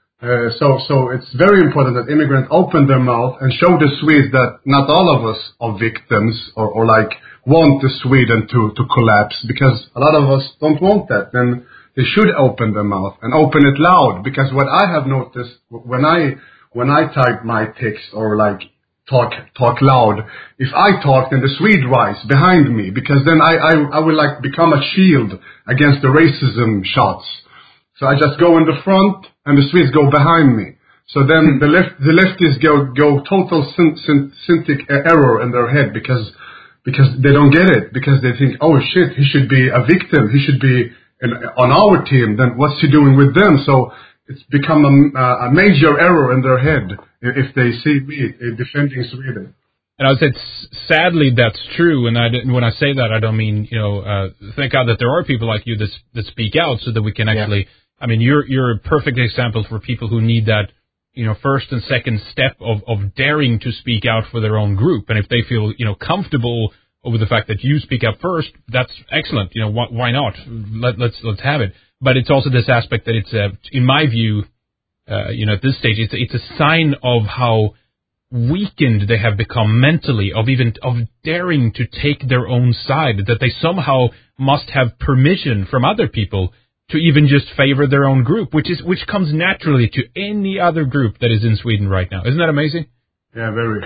So it's very important that immigrants open their mouth and show the Swedes that not all of us are victims or like want the Sweden to collapse, because a lot of us don't want that. Then they should open their mouth and open it loud, because what I have noticed when I type my text or like talk loud, if I talk, then the Swede rise behind me, because then I will like become a shield against the racism shots. So I just go in the front and the Swedes go behind me. So then the leftists go total synthetic error in their head, because they don't get it, because they think, oh shit, he should be a victim, he should be on our team, then what's he doing with them? So it's become a major error in their head if they see me defending Sweden. And I would say, sadly, that's true. And when I say that, I don't mean, thank God that there are people like you that speak out, so that we can actually. Yeah. I mean, you're a perfect example for people who need that, first and second step of daring to speak out for their own group. And if they feel, comfortable over the fact that you speak up first, that's excellent. Why not? Let's have it. But it's also this aspect that it's, in my view, at this stage, it's a sign of how weakened they have become mentally, of daring to take their own side, that they somehow must have permission from other people to even just favor their own group, which comes naturally to any other group that is in Sweden right now. Isn't that amazing? Yeah, very.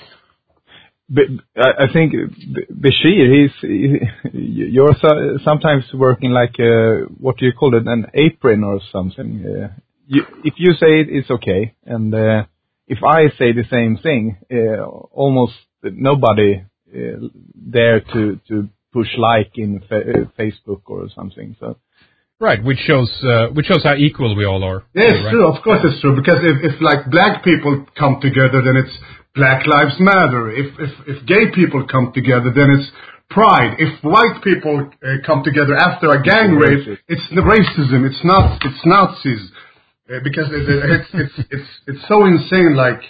But I think Bashir, you're sometimes working like what do you call it, an apron or something. If you say it, it's okay, and if I say the same thing, almost nobody dare to push like in Facebook or something. So. Right, which shows how equal we all are. Yeah, it's true. Of course, it's true. Because if like black people come together, then it's Black Lives Matter. If gay people come together, then it's Pride. If white people come together after a gang rape, it's racism. It's Nazis. Because it's so insane. Like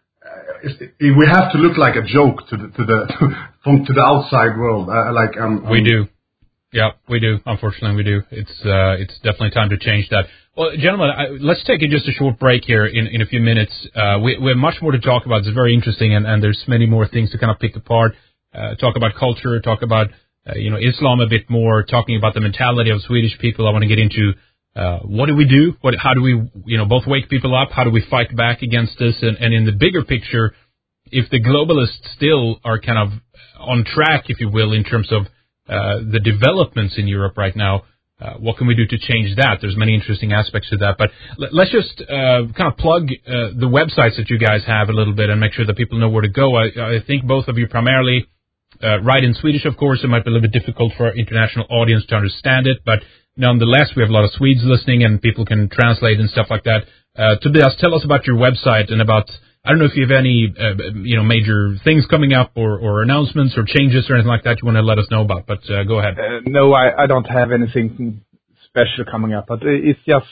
we have to look like a joke to the outside world. We do. Yeah, we do. Unfortunately, we do. It's definitely time to change that. Well, gentlemen, let's take just a short break here in a few minutes. We have much more to talk about. It's very interesting, and there's many more things to kind of pick apart. Talk about culture, talk about Islam a bit more, talking about the mentality of Swedish people. I want to get into what do we do? How do we both wake people up? How do we fight back against this? And in the bigger picture, if the globalists still are kind of on track, if you will, in terms of the developments in Europe right now, what can we do to change that? There's many interesting aspects to that. But let's just kind of plug the websites that you guys have a little bit and make sure that people know where to go. I think both of you primarily write in Swedish, of course. It might be a little bit difficult for our international audience to understand it, but nonetheless, we have a lot of Swedes listening, and people can translate and stuff like that. Tobias, tell us about your website and about, I don't know if you have any, major things coming up or announcements or changes or anything like that you want to let us know about, but go ahead. No, I don't have anything special coming up, but it's just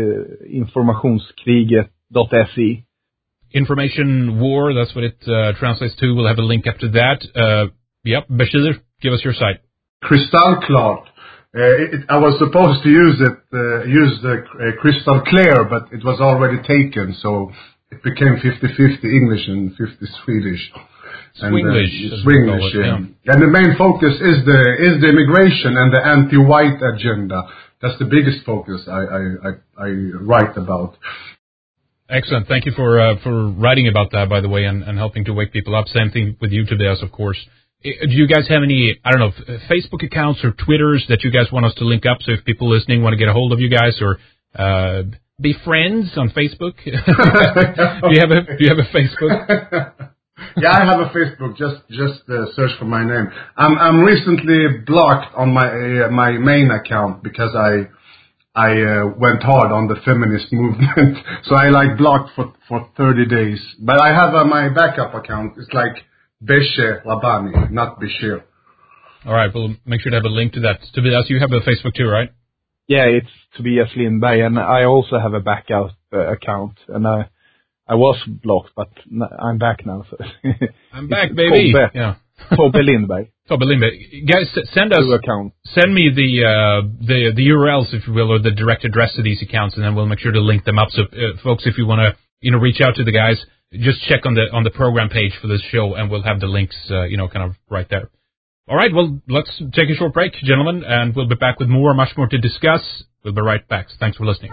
informationskriget.se. Information war, that's what it translates to. We'll have a link up to that. Bashir, give us your site. Kristallklart. I was supposed to use the crystal clear, but it was already taken, so it became 50-50 English and 50 Swedish. Swinglish, yeah. And the main focus is the immigration and the anti-white agenda. That's the biggest focus I write about. Excellent. Thank you for writing about that, by the way, and helping to wake people up. Same thing with you, Tobias, of course. Do you guys have any, I don't know, Facebook accounts or Twitters that you guys want us to link up? So if people listening want to get a hold of you guys or be friends on Facebook, do you have a Facebook? Yeah, I have a Facebook. Just search for my name. I'm recently blocked on my main account because I went hard on the feminist movement. So I blocked for 30 days. But I have my backup account. It's Beshe Rabani, not Bashir. All right, we'll make sure to have a link to that. Tobias, you have a Facebook too, right? Yeah, it's Tobias Lindberg, and I also have a backup account, and I was blocked, but I'm back now. So I'm back, baby. Tobbe Lindberg. Tobbe Lindberg. Guys, send me the URLs, if you will, or the direct address to these accounts, and then we'll make sure to link them up. So, folks, if you want to, reach out to the guys, just check on the program page for this show, and we'll have the links, kind of right there. All right, well, let's take a short break, gentlemen, and we'll be back with much more to discuss. We'll be right back. Thanks for listening.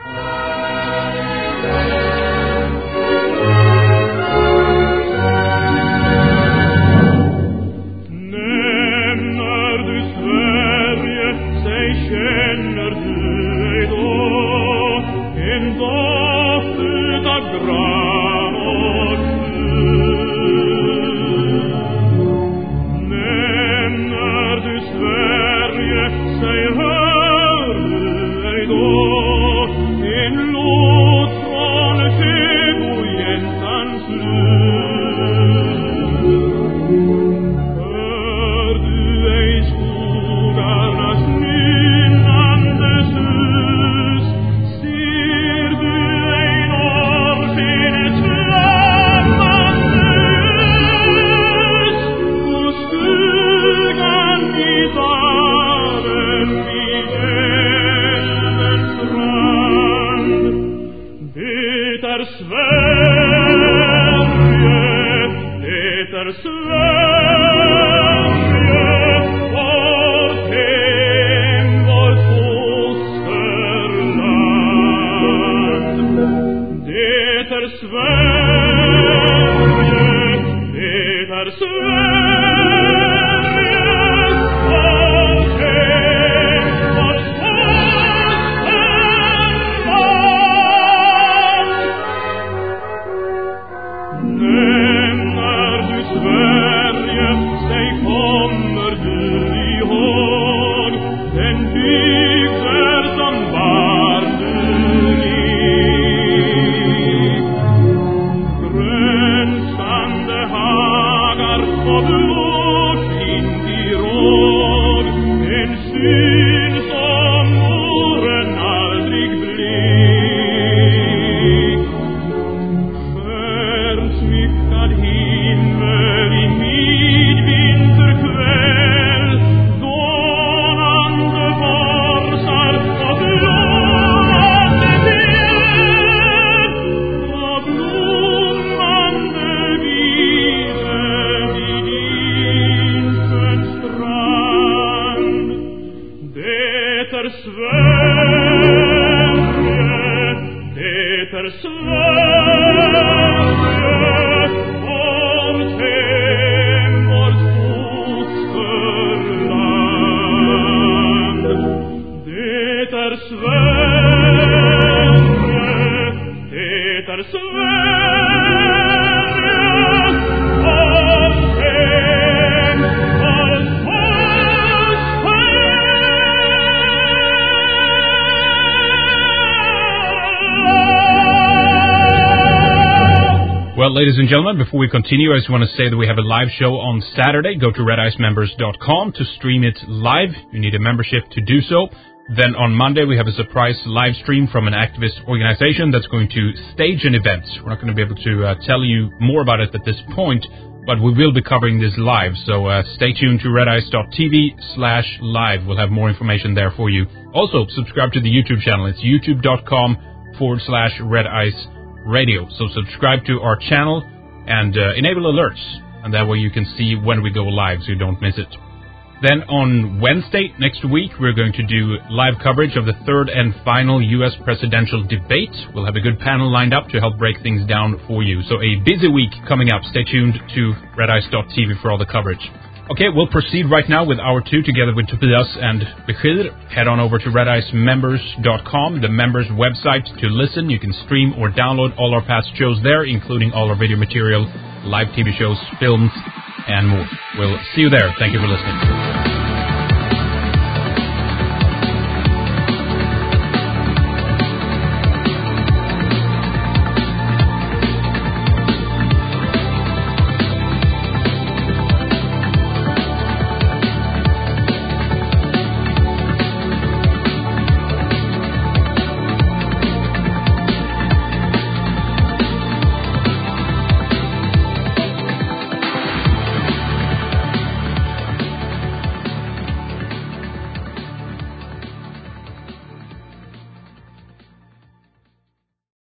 ladies and gentlemen, before we continue, I just want to say that we have a live show on Saturday. Go to redicemembers.com to stream it live. You need a membership to do so. Then on Monday, we have a surprise live stream from an activist organization that's going to stage an event. We're not going to be able to tell you more about it at this point, but we will be covering this live. So stay tuned to redice.tv/live. We'll have more information there for you. Also, subscribe to the YouTube channel. It's youtube.com/Redice Radio. So subscribe to our channel and enable alerts. And that way you can see when we go live so you don't miss it. Then on Wednesday next week, we're going to do live coverage of the third and final U.S. presidential debate. We'll have a good panel lined up to help break things down for you. So a busy week coming up. Stay tuned to redice.tv for all the coverage. Okay, we'll proceed right now with Hour 2 together with Tobias and Bashir. Head on over to redicemembers.com, the members' website, to listen. You can stream or download all our past shows there, including all our video material, live TV shows, films, and more. We'll see you there. Thank you for listening.